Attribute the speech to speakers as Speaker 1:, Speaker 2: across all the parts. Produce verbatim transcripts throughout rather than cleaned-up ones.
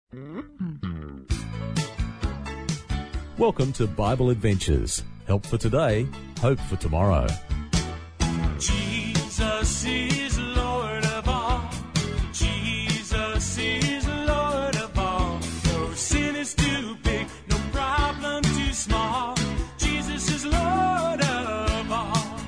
Speaker 1: Welcome to Bible Adventures. Help for today, hope for tomorrow.
Speaker 2: Jesus is Lord of all. Jesus is Lord of all. No sin is too big, no problem too small. Jesus is Lord of all.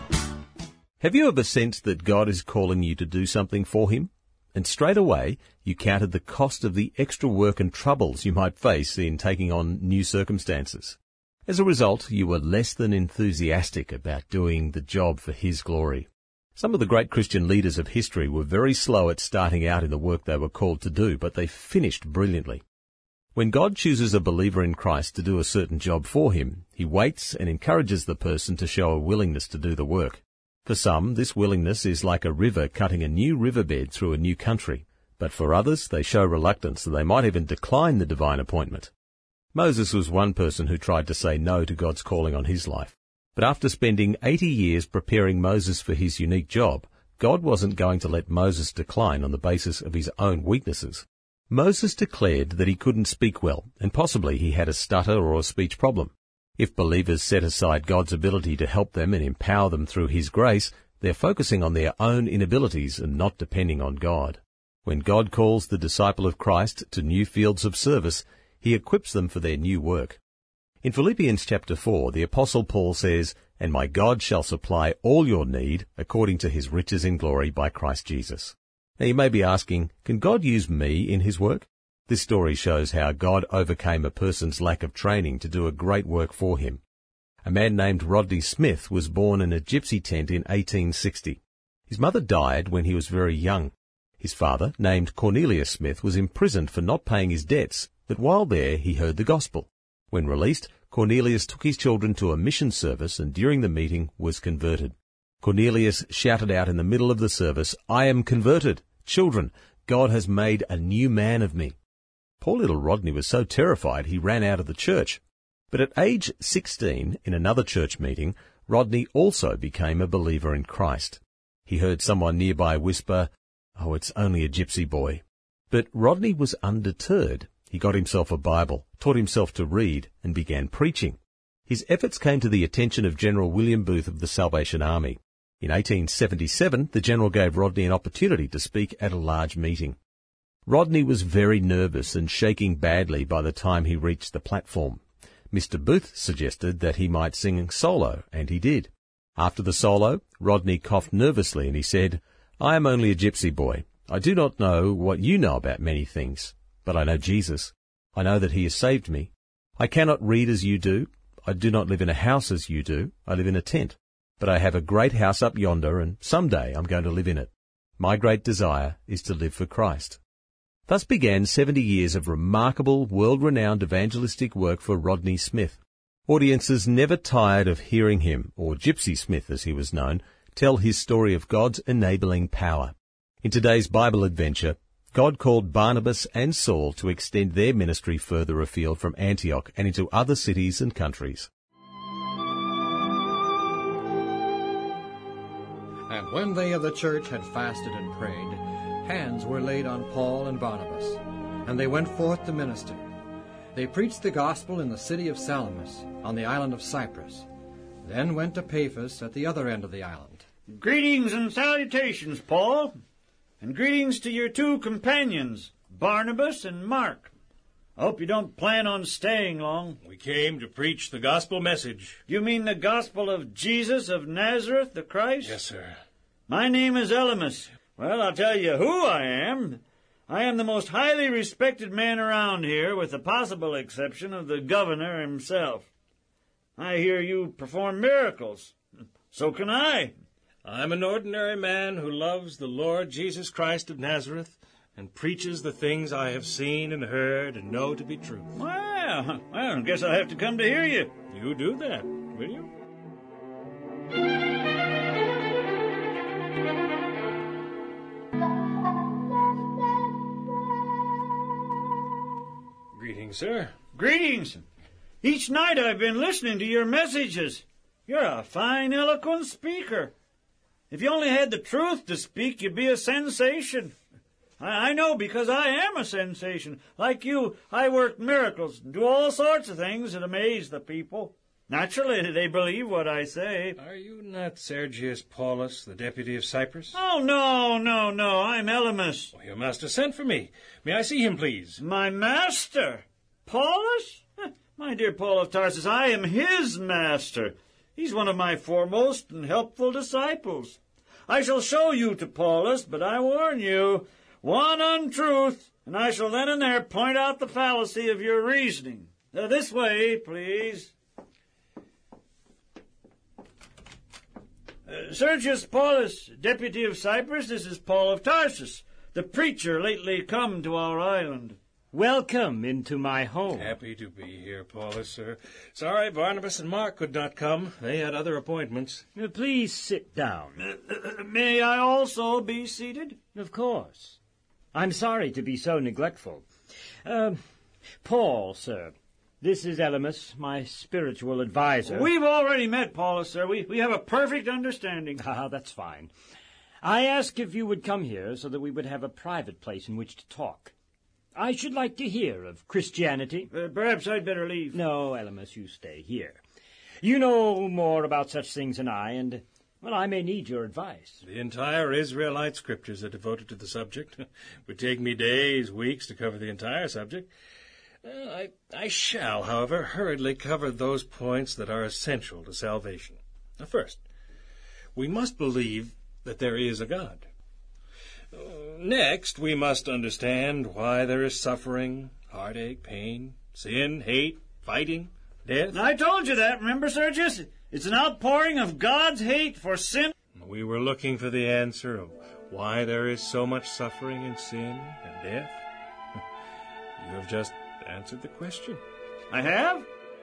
Speaker 1: Have you ever sensed that God is calling you to do something for him? And straight away, you counted the cost of the extra work and troubles you might face in taking on new circumstances. As a result, you were less than enthusiastic about doing the job for his glory. Some of the great Christian leaders of history were very slow at starting out in the work they were called to do, but they finished brilliantly. When God chooses a believer in Christ to do a certain job for him, he waits and encourages the person to show a willingness to do the work. For some, this willingness is like a river cutting a new riverbed through a new country. But for others, they show reluctance and they might even decline the divine appointment. Moses was one person who tried to say no to God's calling on his life. But after spending eighty years preparing Moses for his unique job, God wasn't going to let Moses decline on the basis of his own weaknesses. Moses declared that he couldn't speak well, and possibly he had a stutter or a speech problem. If believers set aside God's ability to help them and empower them through his grace, they're focusing on their own inabilities and not depending on God. When God calls the disciple of Christ to new fields of service, he equips them for their new work. In Philippians chapter four, the Apostle Paul says, "And my God shall supply all your need according to his riches in glory by Christ Jesus." Now you may be asking, can God use me in his work? This story shows how God overcame a person's lack of training to do a great work for him. A man named Rodney Smith was born in a gypsy tent in eighteen sixty. His mother died when he was very young. His father, named Cornelius Smith, was imprisoned for not paying his debts, but while there he heard the gospel. When released, Cornelius took his children to a mission service and during the meeting was converted. Cornelius shouted out in the middle of the service, "I am converted. Children, God has made a new man of me." Poor little Rodney was so terrified he ran out of the church. But at age sixteen, in another church meeting, Rodney also became a believer in Christ. He heard someone nearby whisper, "Oh, it's only a gypsy boy." But Rodney was undeterred. He got himself a Bible, taught himself to read, and began preaching. His efforts came to the attention of General William Booth of the Salvation Army. In eighteen seventy-seven, the general gave Rodney an opportunity to speak at a large meeting. Rodney was very nervous and shaking badly by the time he reached the platform. Mister Booth suggested that he might sing solo, and he did. After the solo, Rodney coughed nervously and he said, "I am only a gypsy boy. I do not know what you know about many things, but I know Jesus. I know that he has saved me. I cannot read as you do. I do not live in a house as you do. I live in a tent. But I have a great house up yonder, and someday I'm going to live in it. My great desire is to live for Christ." Thus began seventy years of remarkable, world-renowned evangelistic work for Rodney Smith. Audiences never tired of hearing him, or Gypsy Smith as he was known, tell his story of God's enabling power. In today's Bible adventure, God called Barnabas and Saul to extend their ministry further afield from Antioch and into other cities and countries.
Speaker 3: And when they of the church had fasted and prayed, hands were laid on Paul and Barnabas, and they went forth to minister. They preached the gospel in the city of Salamis, on the island of Cyprus, then went to Paphos at the other end of the island.
Speaker 4: Greetings and salutations, Paul, and greetings to your two companions, Barnabas and Mark. I hope you don't plan on staying long.
Speaker 5: We came to preach the gospel message.
Speaker 4: You mean the gospel of Jesus of Nazareth, the Christ?
Speaker 5: Yes, sir.
Speaker 4: My name is Elymas. Well, I'll tell you who I am. I am the most highly respected man around here, with the possible exception of the governor himself. I hear you perform miracles. So can I.
Speaker 5: I'm an ordinary man who loves the Lord Jesus Christ of Nazareth and preaches the things I have seen and heard and know to be true.
Speaker 4: Well, well, I guess I'll have to come to hear you.
Speaker 5: You do that, will you? Greetings, sir.
Speaker 4: Greetings. Each night I've been listening to your messages. You're a fine, eloquent speaker. If you only had the truth to speak, you'd be a sensation. I, I know because I am a sensation. Like you, I work miracles and do all sorts of things that amaze the people. Naturally, they believe what I say.
Speaker 5: Are you not Sergius Paulus, the deputy of Cyprus?
Speaker 4: Oh, no, no, no, I'm Elymas.
Speaker 5: Well, your master sent for me. May I see him, please?
Speaker 4: My master? Paulus? My dear Paul of Tarsus, I am his master. He's one of my foremost and helpful disciples. I shall show you to Paulus, but I warn you, one untruth, and I shall then and there point out the fallacy of your reasoning. Uh, this way, please. Uh, Sergius Paulus, deputy of Cyprus, this is Paul of Tarsus, the preacher lately come to our island.
Speaker 6: Welcome into my home.
Speaker 5: Happy to be here, Paulus, sir. Sorry Barnabas and Mark could not come. They had other appointments.
Speaker 6: Uh, Please sit down.
Speaker 4: Uh, uh, may I also be seated?
Speaker 6: Of course. I'm sorry to be so neglectful. Uh, Paul, sir. This is Elymas, my spiritual advisor.
Speaker 4: We've already met, Paulus, sir. We, we have a perfect understanding.
Speaker 6: Ah, that's fine. I asked if you would come here so that we would have a private place in which to talk. I should like to hear of Christianity.
Speaker 4: Uh, perhaps I'd better leave.
Speaker 6: No, Elymas, you stay here. You know more about such things than I, and, well, I may need your advice.
Speaker 5: The entire Israelite scriptures are devoted to the subject. It would take me days, weeks to cover the entire subject. Uh, I, I shall, however, hurriedly cover those points that are essential to salvation. Now, first, we must believe that there is a God. Uh, next, we must understand why there is suffering, heartache, pain, sin, hate, fighting, death.
Speaker 4: I told you that, remember, Sergius? It's an outpouring of God's hate for sin.
Speaker 5: We were looking for the answer of why there is so much suffering and sin and death. You have just answered the question.
Speaker 4: I have?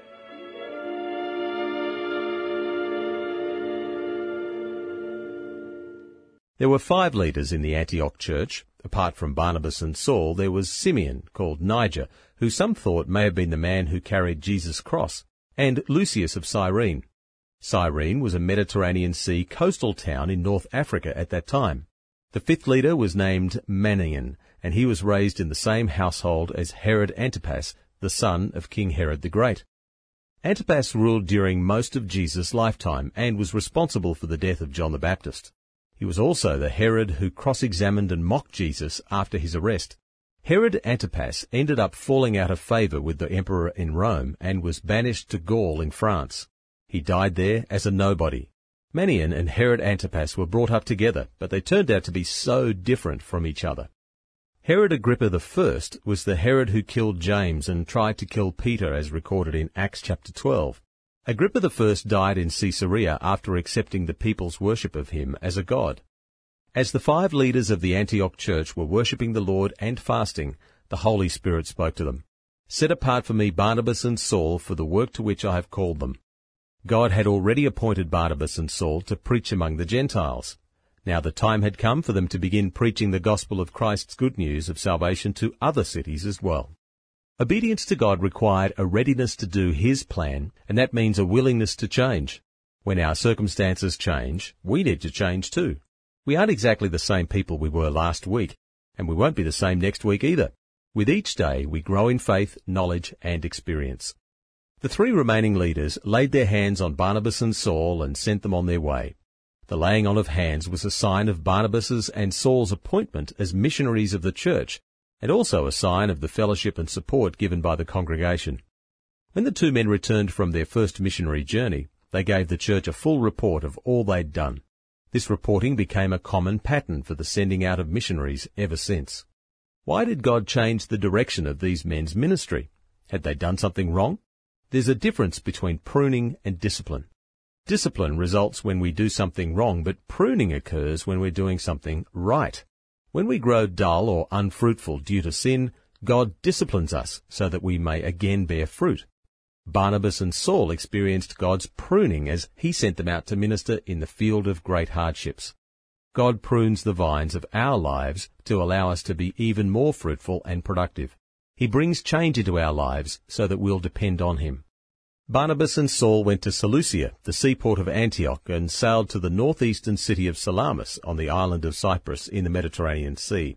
Speaker 1: There were five leaders in the Antioch church. Apart from Barnabas and Saul, there was Simeon, called Niger, who some thought may have been the man who carried Jesus' cross, and Lucius of Cyrene. Cyrene was a Mediterranean Sea coastal town in North Africa at that time. The fifth leader was named Manaen, and he was raised in the same household as Herod Antipas, the son of King Herod the Great. Antipas ruled during most of Jesus' lifetime and was responsible for the death of John the Baptist. He was also the Herod who cross-examined and mocked Jesus after his arrest. Herod Antipas ended up falling out of favour with the emperor in Rome and was banished to Gaul in France. He died there as a nobody. Manaen and Herod Antipas were brought up together, but they turned out to be so different from each other. Herod Agrippa the First was the Herod who killed James and tried to kill Peter, as recorded in Acts chapter twelve. Agrippa the First died in Caesarea after accepting the people's worship of him as a god. As the five leaders of the Antioch church were worshipping the Lord and fasting, the Holy Spirit spoke to them. Set apart for me Barnabas and Saul for the work to which I have called them. God had already appointed Barnabas and Saul to preach among the Gentiles. Now the time had come for them to begin preaching the gospel of Christ's good news of salvation to other cities as well. Obedience to God required a readiness to do His plan, and that means a willingness to change. When our circumstances change, we need to change too. We aren't exactly the same people we were last week, and we won't be the same next week either. With each day, we grow in faith, knowledge, and experience. The three remaining leaders laid their hands on Barnabas and Saul and sent them on their way. The laying on of hands was a sign of Barnabas's and Saul's appointment as missionaries of the church, and also a sign of the fellowship and support given by the congregation. When the two men returned from their first missionary journey, they gave the church a full report of all they'd done. This reporting became a common pattern for the sending out of missionaries ever since. Why did God change the direction of these men's ministry? Had they done something wrong? There's a difference between pruning and discipline. Discipline results when we do something wrong, but pruning occurs when we're doing something right. When we grow dull or unfruitful due to sin, God disciplines us so that we may again bear fruit. Barnabas and Saul experienced God's pruning as He sent them out to minister in the field of great hardships. God prunes the vines of our lives to allow us to be even more fruitful and productive. He brings change into our lives so that we'll depend on Him. Barnabas and Saul went to Seleucia, the seaport of Antioch, and sailed to the northeastern city of Salamis on the island of Cyprus in the Mediterranean Sea.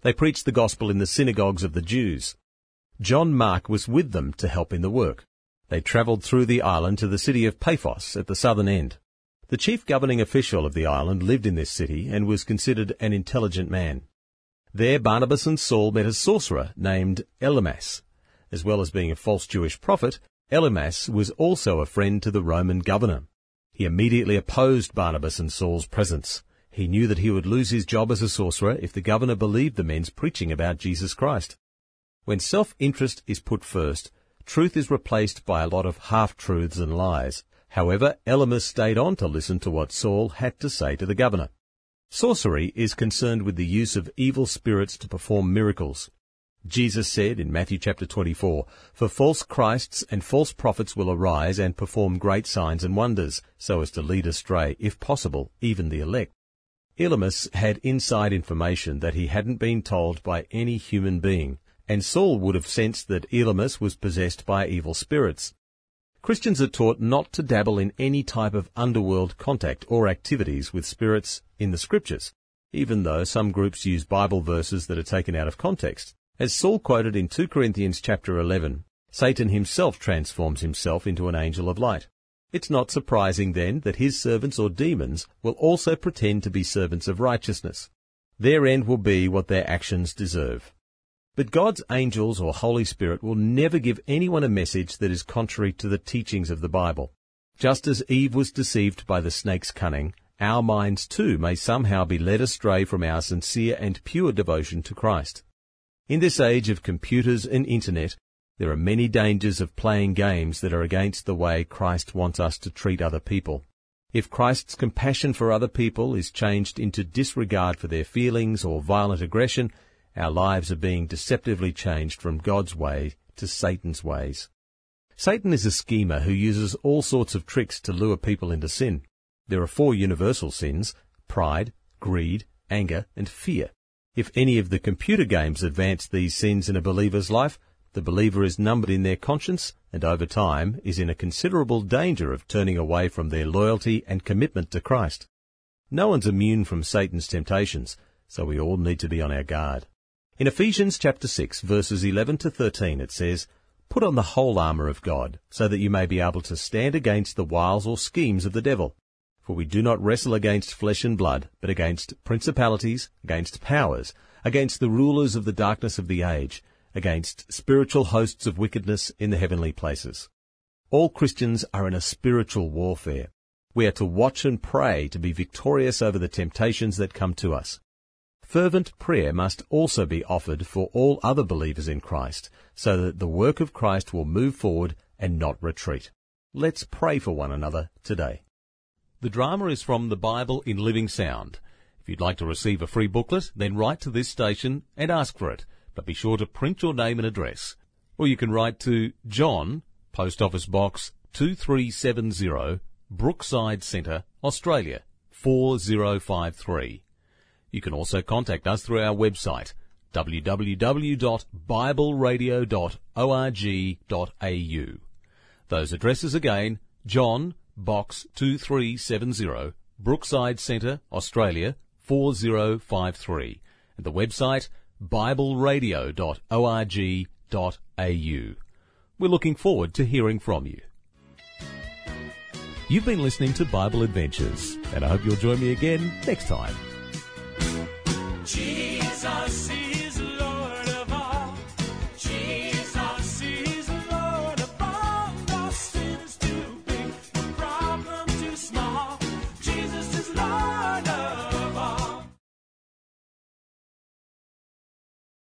Speaker 1: They preached the gospel in the synagogues of the Jews. John Mark was with them to help in the work. They travelled through the island to the city of Paphos at the southern end. The chief governing official of the island lived in this city and was considered an intelligent man. There Barnabas and Saul met a sorcerer named Elymas. As well as being a false Jewish prophet, Elymas was also a friend to the Roman governor. He immediately opposed Barnabas and Saul's presence. He knew that he would lose his job as a sorcerer if the governor believed the men's preaching about Jesus Christ. When self-interest is put first, truth is replaced by a lot of half-truths and lies. However, Elymas stayed on to listen to what Saul had to say to the governor. Sorcery is concerned with the use of evil spirits to perform miracles. Jesus said in Matthew chapter twenty-four, "For false Christs and false prophets will arise and perform great signs and wonders, so as to lead astray, if possible, even the elect." Elymas had inside information that he hadn't been told by any human being, and Saul would have sensed that Elymas was possessed by evil spirits. Christians are taught not to dabble in any type of underworld contact or activities with spirits in the Scriptures, even though some groups use Bible verses that are taken out of context. As Saul quoted in two Corinthians chapter eleven, Satan himself transforms himself into an angel of light. It's not surprising then that his servants or demons will also pretend to be servants of righteousness. Their end will be what their actions deserve. But God's angels or Holy Spirit will never give anyone a message that is contrary to the teachings of the Bible. Just as Eve was deceived by the snake's cunning, our minds too may somehow be led astray from our sincere and pure devotion to Christ. In this age of computers and internet, there are many dangers of playing games that are against the way Christ wants us to treat other people. If Christ's compassion for other people is changed into disregard for their feelings or violent aggression, our lives are being deceptively changed from God's way to Satan's ways. Satan is a schemer who uses all sorts of tricks to lure people into sin. There are four universal sins: pride, greed, anger, and fear. If any of the computer games advance these sins in a believer's life, the believer is numbered in their conscience and over time is in a considerable danger of turning away from their loyalty and commitment to Christ. No one's immune from Satan's temptations, so we all need to be on our guard. In Ephesians chapter six, verses eleven to thirteen, it says, "Put on the whole armour of God, so that you may be able to stand against the wiles or schemes of the devil. For we do not wrestle against flesh and blood, but against principalities, against powers, against the rulers of the darkness of the age, against spiritual hosts of wickedness in the heavenly places." All Christians are in a spiritual warfare. We are to watch and pray to be victorious over the temptations that come to us. Fervent prayer must also be offered for all other believers in Christ, so that the work of Christ will move forward and not retreat. Let's pray for one another today. The drama is from the Bible in Living Sound. If you'd like to receive a free booklet, then write to this station and ask for it, but be sure to print your name and address. Or you can write to John, Post Office Box two three seven zero, Brookside Centre, Australia, four zero five three. You can also contact us through our website, w w w dot bible radio dot org dot a u. Those addresses again: John, Box two three seven zero, Brookside Centre, Australia, four zero five three, and the website bible radio dot org dot a u. We're looking forward to hearing from you. You've been listening to Bible Adventures, and I hope you'll join me again next time.